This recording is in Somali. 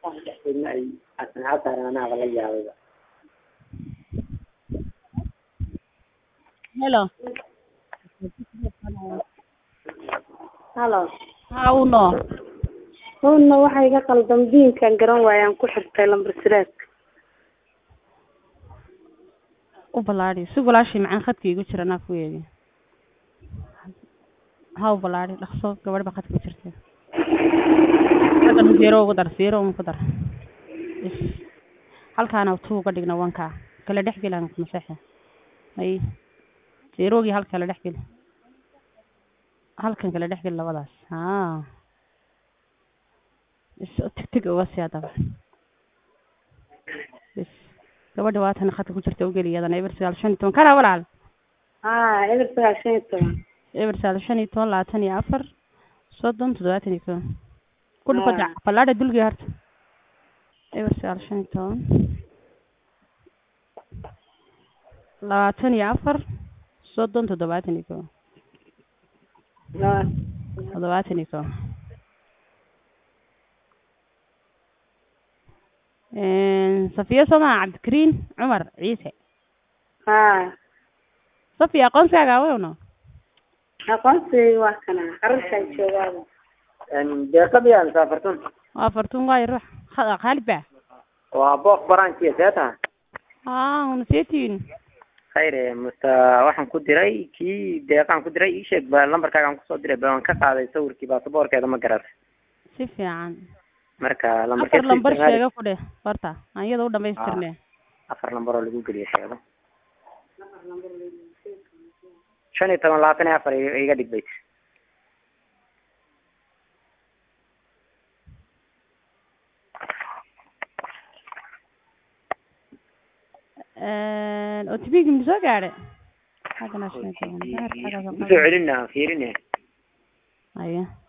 إن أي أصنعتها أنا غليا Hello. Hello. How no? Huna waxa iga qaldan diinkan garan waayaan ku xirtay lambar sireed. U balaari si walaashi macaan khadka igu jira naaf weeyay. How balaari dhaqso gabadh ba khadka jirtay. Hadan zero ugu dar zero ugu dar. Halkaana tuu uga dhigna wanka kala dhexgelan ku masaxa. Ay zero gi halka kala dhexgel. Halkan kala dhexgel labadaas. tig uga siyaadaba. gabadha waatan khadka ku jirta u geliyada eber 15 kala walaal eber 15 eber 15 24 30 72 كل فدع فلاده دلقي هرت eber 15 24 30 72 72 صفية سماع عبد الكريم عمر عيسى صفية قنصي أقاويونه قنصي واحنا قررت شباب دقيقة بيان سافرتون غير روح خالد بقى وابوك برانكي ذاتها ونسيتين خير waxaan ku diray kii deeqan ku diray sheeg ba lambarkaaga aan ku soo diray baan ka qaaday sawirkii baasaboorkeeda ma garar si fiican marka lambar sheega ku dheh horta aan iyada u dhameystirnay afar lambar oo lagu geliyo sheego 15 iga dhig bayt OTP مسoo gaadhay hadana soo celinaa fiirinaa aya